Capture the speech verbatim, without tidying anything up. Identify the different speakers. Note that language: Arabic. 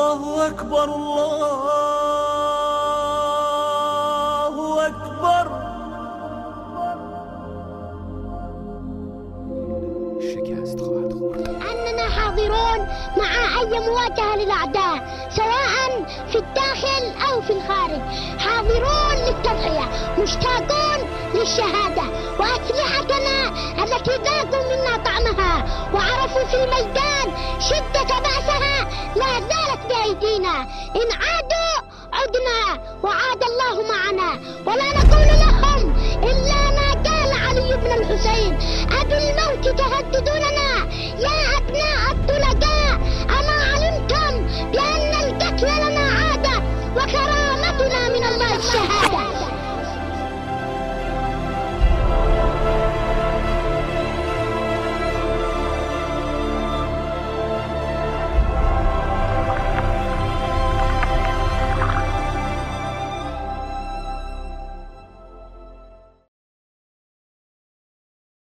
Speaker 1: الله أكبر الله أكبر.
Speaker 2: أننا حاضرون مع أي مواجهة للأعداء سواء في الداخل أو في الخارج، حاضرون للتضحية مشتاقون للشهادة، وأسلحتنا التي ذاقوا منا طعمها وعرفوا في الميدان شدة بأسها لا زالت بأيدينا. إن عادوا عدنا وعاد الله معنا، ولا نقول لهم إلا ما قال علي بن الحسين: أبالموت تهددوننا يا أبناء الطلقاء، أما علمتم بأن القتل لنا عادة وكرامتنا من الله الشهادة.